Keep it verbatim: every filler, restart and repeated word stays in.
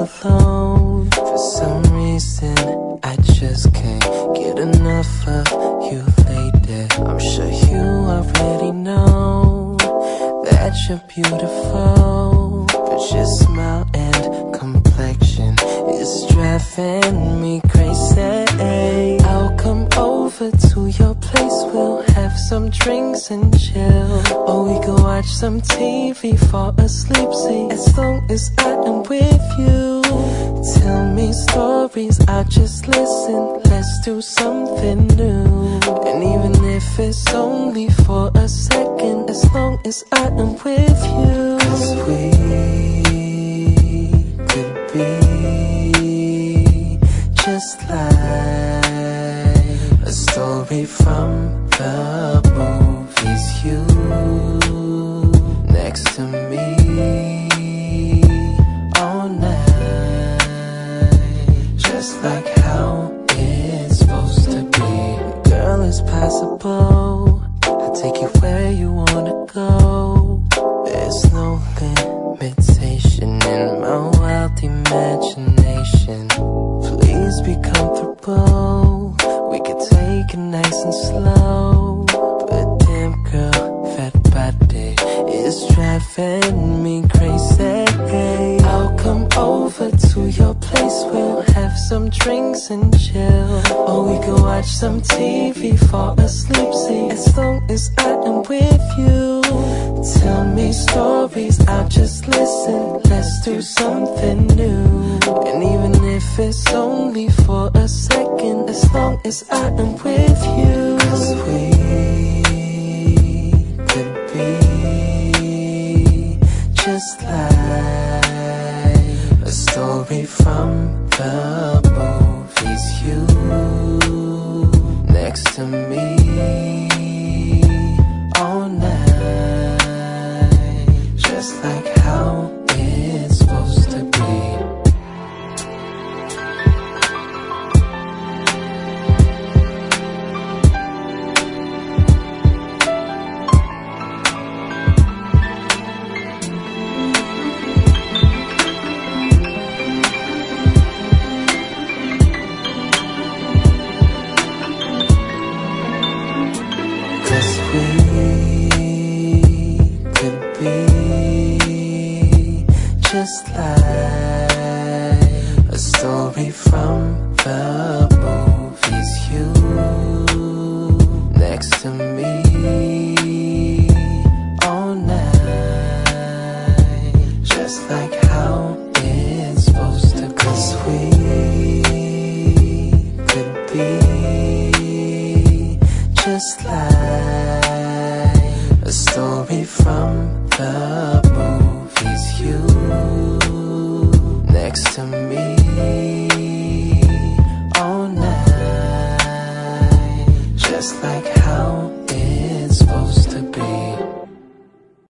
alone. For some reason I just can't get enough of you, lady. I'm sure you already know that you're beautiful, but your smile and complexion is driving me crazy. I'll come over to your place, we'll have some drinks and chill, or we can watch some T V, fall asleep, see, as long as I am with you. Tell me stories, I'll just listen, let's do something new. And even if it's only for a second, as long as I am with you. 'Cause we could be just like a story from the movies. You next to me all night, just like how it's supposed to be. Girl, it's possible, I'll take you where you wanna go. There's no limitation in my wild imagination. Please be comfortable, we could take it nice and slow. But damn girl, that body is driving me crazy. I'll come over to your place, we'll have some drinks and chill, or we can watch some T V, fall asleep, see, as long as I am with you. Tell me stories, I'll just listen, let's do something new. And even if it's only for a second, as long as I am with you. 'Cause we could be just like a story from the movies. You next to me all night, just like how it's supposed to be. We could be just like a story from the movies. You next to me all night, just like how it's supposed to. 'Cause we could be just like a story from the movies. You next to me